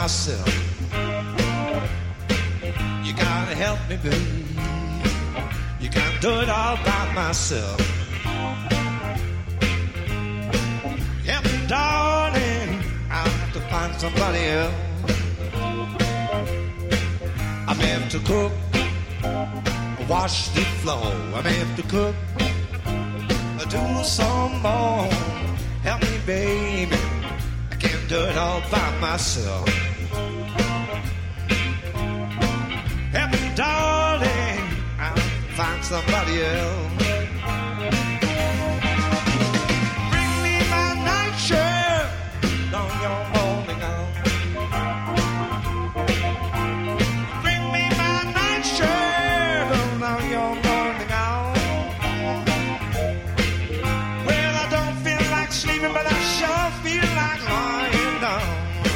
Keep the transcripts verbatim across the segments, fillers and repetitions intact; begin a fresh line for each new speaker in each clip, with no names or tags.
myself. You gotta help me, baby. You can't do it all by myself. Help me, darling. I'll have to find somebody else. I may have to cook, wash the floor. I may have to cook, do some more. Help me, baby. I can't do it all by myself. Help me, darling. I'll find somebody else. Bring me my nightshirt on your morning gown. Bring me my nightshirt on your morning gown. Well, I don't feel like sleeping, but I sure feel like lying down.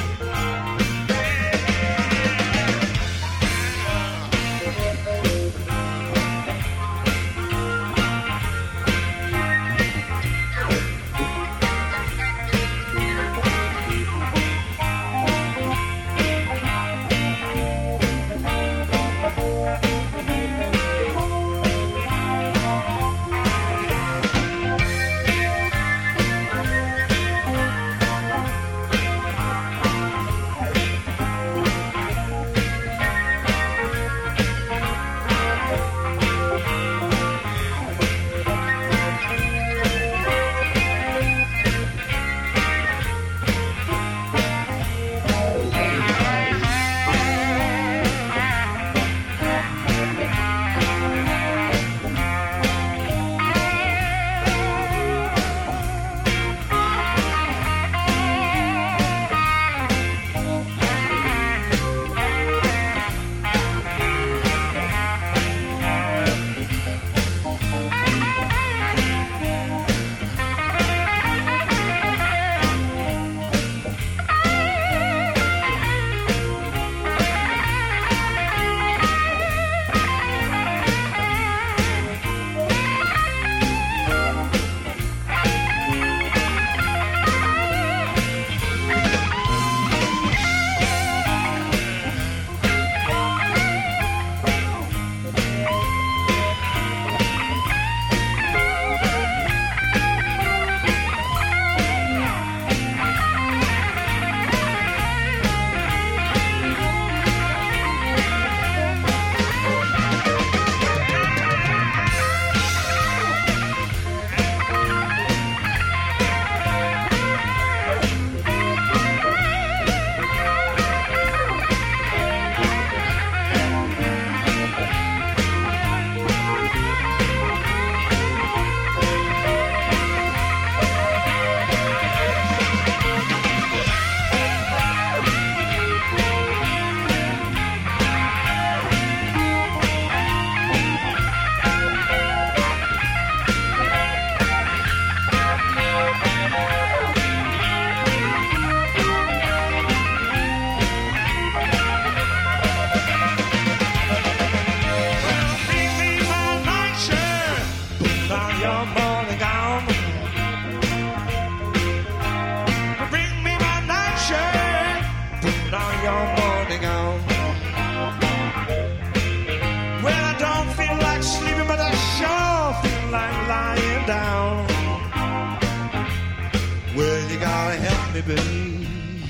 Baby,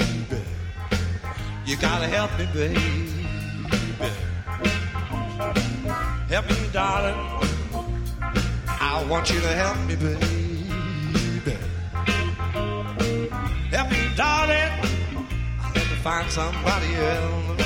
you gotta help me, baby. Help me, darling. I want you to help me, baby. Help me, darling. I'll have to find somebody else.